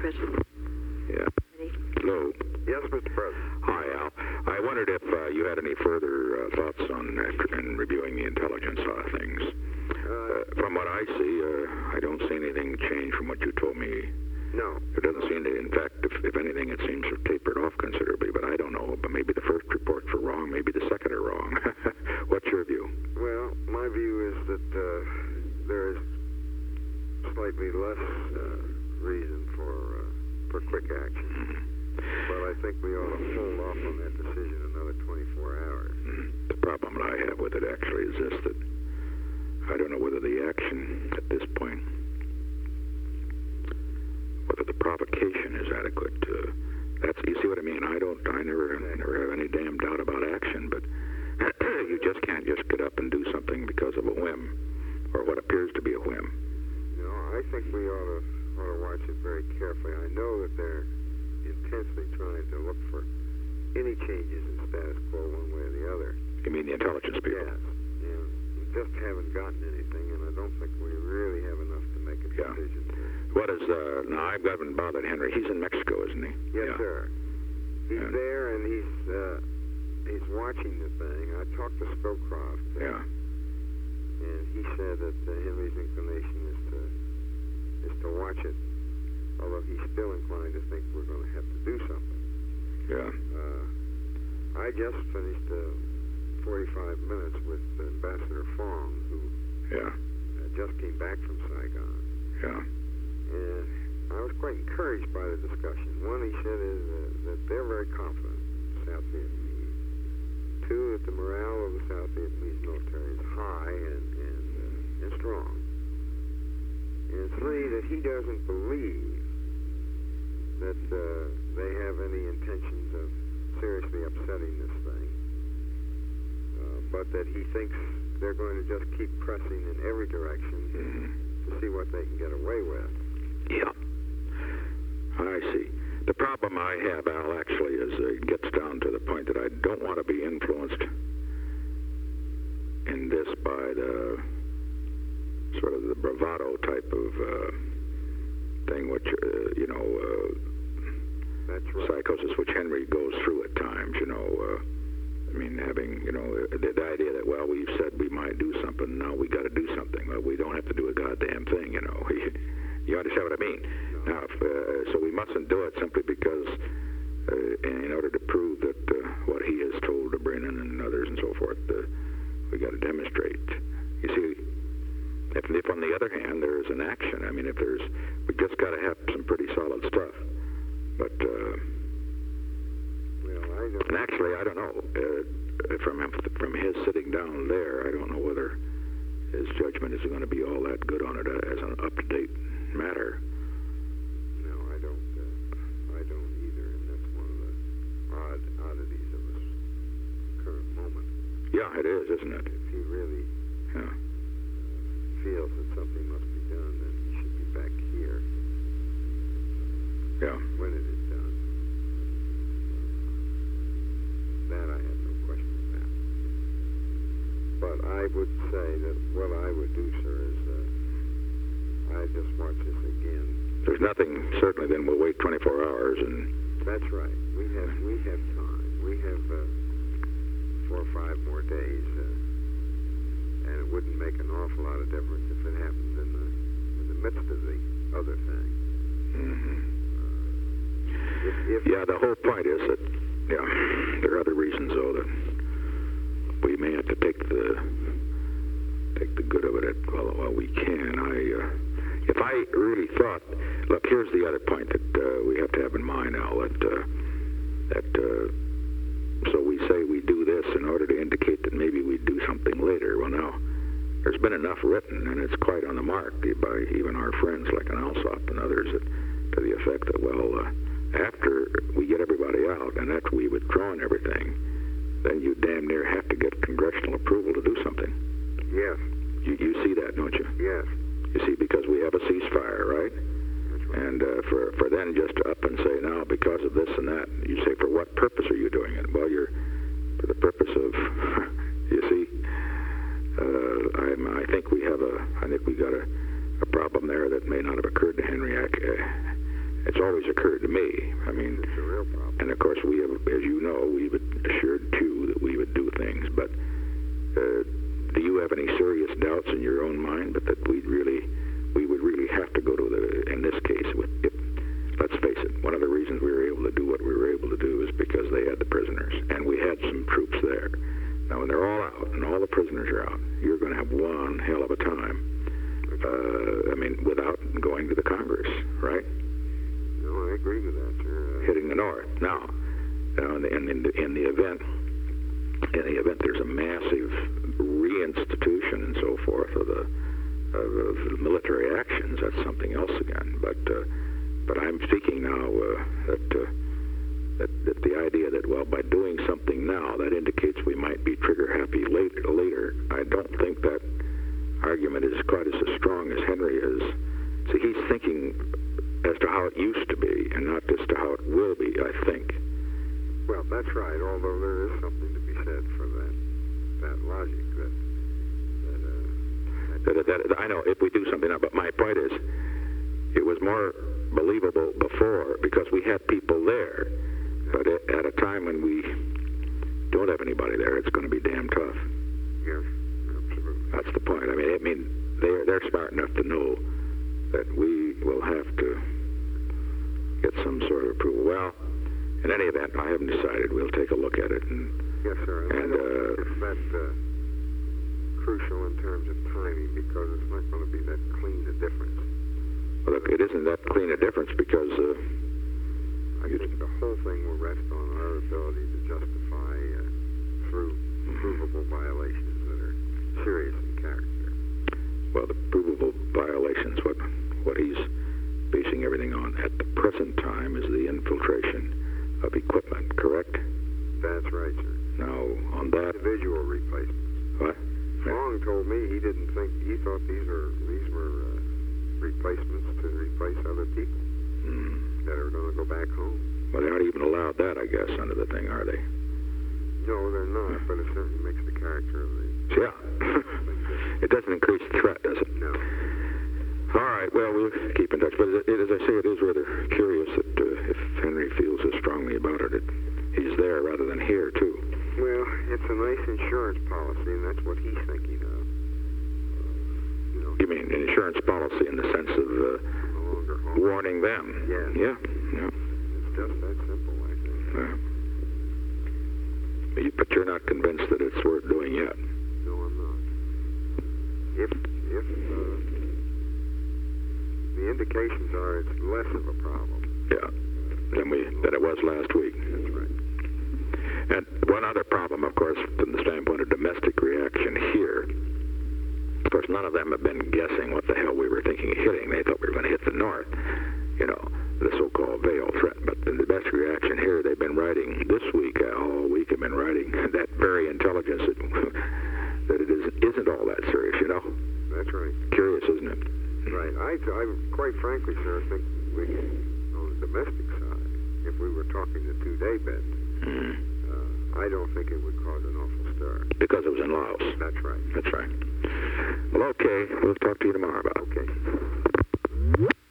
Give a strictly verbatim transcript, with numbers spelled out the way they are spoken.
President. Yeah. Hello. Yes, Mister President. Hi, Al. I wondered if uh, you had any further uh, thoughts on uh, in reviewing the intelligence side of things. Uh, Uh, from what I see, uh, I don't see anything change from what you told me. no. It doesn't seem to, in fact, if, if anything, it seems to have tapered off considerably, but I don't know. But maybe the first reports were wrong, maybe the second are wrong. What's your view? Well, my view is that uh, there is slightly less uh, reason for uh, for quick action. Mm-hmm. But I think we ought to hold off on that decision another twenty-four hours. Mm-hmm. The problem that I have with it actually is this, that I don't know whether the action at this point, whether the provocation is adequate. Uh, that's, you see what I mean? I don't, I never, never have any damn doubt about action, but you just can't just get up and do something because of a whim, or what appears to be a whim. You know, I think we ought to ought to watch it very carefully. I know that they're intensely trying to look for any changes in status quo one way or the other. You mean the intelligence people? Yes. And we just haven't gotten anything, and I don't think we really have enough to make a Yeah. decision. What is, uh, now I haven't bothered Henry. He's in Mexico, isn't he? Yes, Yeah. sir. He's And- there, and he's uh, he's watching the thing. I talked to Scowcroft, uh, Yeah. and he said that uh, Henry's inclination is to is to watch it, although he's still inclined to think we're going to have to do something. Yeah. Uh, I just finished uh, forty-five minutes with Ambassador Fong, who Yeah. uh, just came back from Saigon. Yeah. And I was quite encouraged by the discussion. One, he said, is uh, that they're very confident, South Vietnamese. Two, that the morale of the South Vietnamese military is high and, and, uh, and strong. And three, that he doesn't believe that uh, they have any intentions of seriously upsetting this thing, uh, but that he thinks they're going to just keep pressing in every direction Mm-hmm. to see what they can get away with. Yeah. I see. The problem I have, Al, actually, is uh, it gets down to the point that I don't want to be influenced in this by the sort of the bravado type of uh, thing, which, uh, you know, uh, That's right. psychosis, which Henry goes through at times, you know. Uh, I mean, having, you know, the, the idea that, well, we've said we might do something, now we got to do something. Well, we don't have to do a goddamn thing, you know. You understand what I mean? No. Now, if, uh, so we mustn't do it simply because, uh, in, in order to prove that uh, what he has told to Brennan and others and so forth, uh, we got to demonstrate. You see, if, if on the other hand there's an action, I mean, if there's, we just got to have some pretty solid stuff. But, uh, Well, I don't. and actually, I don't know. Uh, from from his sitting down there, I don't know whether his judgment is going to be all that good on it uh, as an up-to-date matter. No, I don't. Uh, I don't either, and that's one of the odd oddities of this current moment. Yeah, it is, isn't it? If he really Yeah. feels that something must be done, then he should be back here Yeah. when it is done. That I have no question about. But I would say that what I would do, sir, is uh, I just watch this again. There's nothing, certainly, then we'll wait twenty-four hours and... That's right. We have we have time. We have uh, four or five more days, uh, and it wouldn't make an awful lot of difference if it happened in the in the midst of the other thing. Mm-hmm. Uh, if, if Yeah, the whole point is that, yeah, there are other reasons, though, that we may have to take the take the good of it at, well, while we can. I, uh, if I really thought, look, here's the other point that uh, we have to have in mind, Al, that, uh, that uh, so we say we do this in order to indicate that maybe we do something later. Well, now, there's been enough written, and it's quite on the mark by even our friends like an Alsop and others, that, to the effect that, well, uh, after we get everybody out and after we withdraw and everything, then you damn near have to get congressional approval to do something. yes, You, you see that, don't you? yes, You see, because we have a ceasefire, right? that's right. And uh, for for then just to up and say, now, because of this and that, you say, for what purpose are you doing it? Well, you're for the purpose of, you see, uh, I'm, I think we have a, I think we got a, a problem there that may not have occurred to Henry uh, It's always occurred to me. I mean, It's a real problem. and of course we have, as you know, we've assured too that we would do things. But uh, do you have any serious doubts in your own mind, but that we really, we would really have to go to the, in this case, with, if, let's face it, one of the reasons we were able to do what we were able to do is because they had the prisoners, and we had some troops there. Now, when they're all out and all the prisoners are out, you're going to have one hell of a time. Uh, I mean, without going to the Congress, right? No, I agree with that, sir. Uh, Hitting the North. Now, now in, the, in, the, in the event, in the event there's a massive reinstitution and so forth of the of, of military actions, that's something else again. But uh, but I'm speaking now uh, that, uh, that that the idea that, well, by doing something now, that indicates we might be trigger happy later. Later, I don't think that argument is quite as strong as Henry is. See, he's thinking as to how it used to be, and not just to how it will be, I think. Well, that's right, although there is something to be said for that that logic that that, uh, That, that, that, I know, if we do something now, but my point is, it was more believable before because we had people there. But at, at a time when we don't have anybody there, it's going to be damn tough. yes, absolutely. That's the point. I mean, I mean, they're they're smart enough to know that we will have to get some sort of approval. Well, in any event, I haven't decided. We'll take a look at it. And Yes, sir. And, I don't uh, think it's that uh, crucial in terms of timing because it's not going to be that clean a difference. well, look, it isn't that clean a difference because uh, I think the whole thing will rest on our ability to justify uh, through provable violations that are serious in character. well, the provable violations, what what he's basing everything on at the present time is the infiltration of equipment, correct? That's right, sir. Now, on that, Individual replacements. what? Strong told me he didn't think he thought these were these were uh, replacements to replace other people Hmm. that are going to go back home. Well, they aren't even allowed that, I guess, under the thing, are they? No, they're not, but it certainly makes the character of the Yeah. It doesn't increase the threat, does it? no. All right, well, we'll keep in touch. But it, it, as I say, it is rather curious that uh, if Henry feels as strongly about it, it, he's there rather than here, too. Well, it's a nice insurance policy, and that's what he's thinking of. Uh, you know, You mean an insurance policy in the sense of uh, no longer home. warning them? Yes. Yeah, yeah. It's just that simple, I think. yeah. But you- But you're not convinced that it's worth doing yet. No, I'm not. If if uh, the indications are it's less of a problem. Yeah, than we than it was last week. That's right. And one other problem, of course, from the standpoint of domestic reaction here, of course, none of them have been guessing what the hell we were thinking of hitting. They thought we were going to hit the North, you know, the so-called veil threat. But the domestic reaction here, they've been writing this week, uh, all week, have been writing that very intelligence that, that it isn't, isn't all that serious, you know? That's right. Curious, isn't it? Right. I, I quite frankly, sir, I think we, on the domestic side, if we were talking the two-day bet, Mm. uh, I don't think it would cause an awful stir. Because it was in Laos. That's right. That's right. Well, okay. We'll talk to you tomorrow about it. Okay.